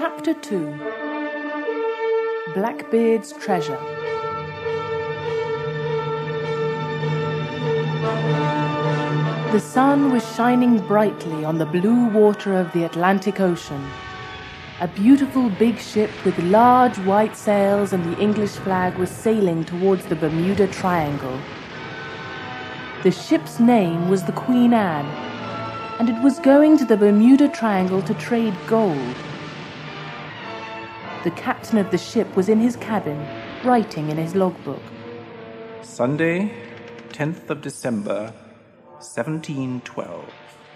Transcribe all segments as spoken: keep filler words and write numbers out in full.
Chapter two. Blackbeard's Treasure. The sun was shining brightly on the blue water of the Atlantic Ocean. A beautiful big ship with large white sails and the English flag was sailing towards the Bermuda Triangle. The ship's name was the Queen Anne, and it was going to the Bermuda Triangle to trade gold. The captain of the ship was in his cabin, writing in his logbook. Sunday, tenth of December, seventeen twelve.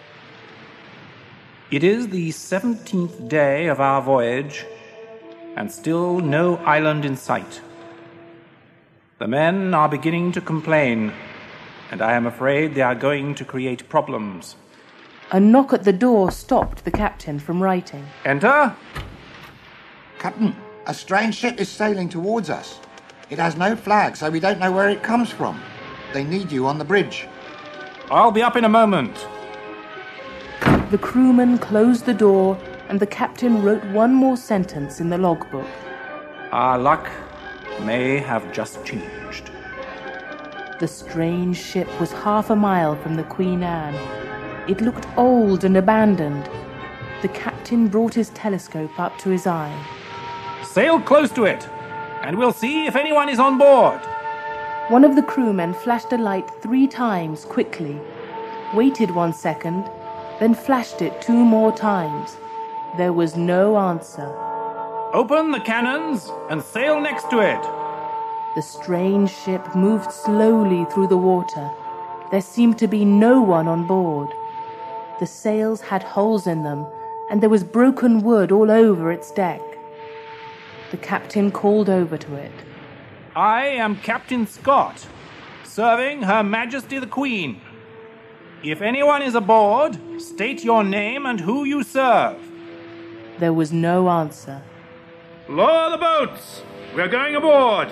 It is the seventeenth day of our voyage, and still no island in sight. The men are beginning to complain, and I am afraid they are going to create problems. A knock at the door stopped the captain from writing. Enter. Captain, a strange ship is sailing towards us. It has no flag, so we don't know where it comes from. They need you on the bridge. I'll be up in a moment. The crewman closed the door, and the captain wrote one more sentence in the logbook. Our luck may have just changed. The strange ship was half a mile from the Queen Anne. It looked old and abandoned. The captain brought his telescope up to his eye. Sail close to it, and we'll see if anyone is on board. One of the crewmen flashed a light three times quickly, waited one second, then flashed it two more times. There was no answer. Open the cannons and sail next to it. The strange ship moved slowly through the water. There seemed to be no one on board. The sails had holes in them, and there was broken wood all over its deck. The captain called over to it. I am Captain Scott, serving Her Majesty the Queen. If anyone is aboard, state your name and who you serve. There was no answer. Lower the boats! We're going aboard!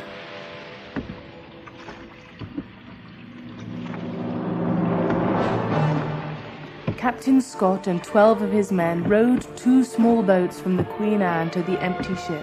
Captain Scott and twelve of his men rowed two small boats from the Queen Anne to the empty ship.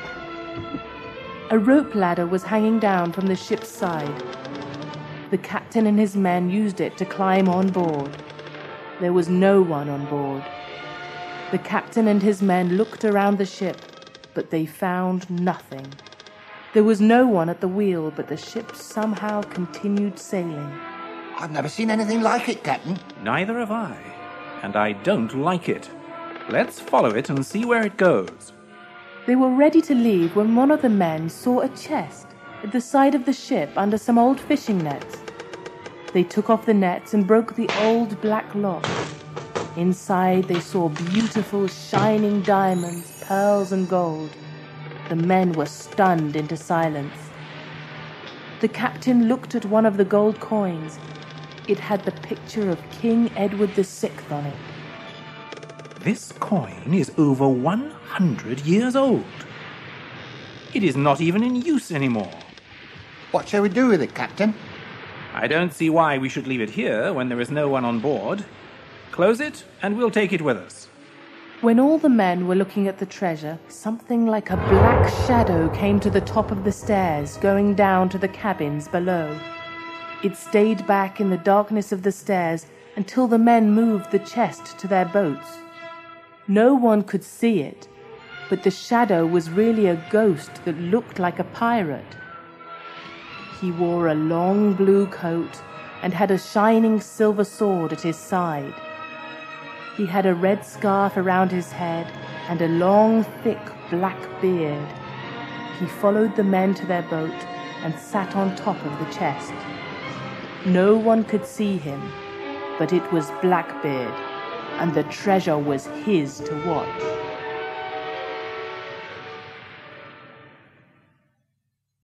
A rope ladder was hanging down from the ship's side. The captain and his men used it to climb on board. There was no one on board. The captain and his men looked around the ship, but they found nothing. There was no one at the wheel, but the ship somehow continued sailing. I've never seen anything like it, Captain. Neither have I, and I don't like it. Let's follow it and see where it goes. They were ready to leave when one of the men saw a chest at the side of the ship under some old fishing nets. They took off the nets and broke the old black lock. Inside they saw beautiful shining diamonds, pearls and gold. The men were stunned into silence. The captain looked at one of the gold coins. It had the picture of King Edward the Sixth on it. This coin is over one hundred years old. It is not even in use anymore. What shall we do with it, Captain? I don't see why we should leave it here when there is no one on board. Close it, and we'll take it with us. When all the men were looking at the treasure, something like a black shadow came to the top of the stairs, going down to the cabins below. It stayed back in the darkness of the stairs until the men moved the chest to their boats. No one could see it, but the shadow was really a ghost that looked like a pirate. He wore a long blue coat and had a shining silver sword at his side. He had a red scarf around his head and a long, thick black beard. He followed the men to their boat and sat on top of the chest. No one could see him, but it was Blackbeard, and the treasure was his to watch.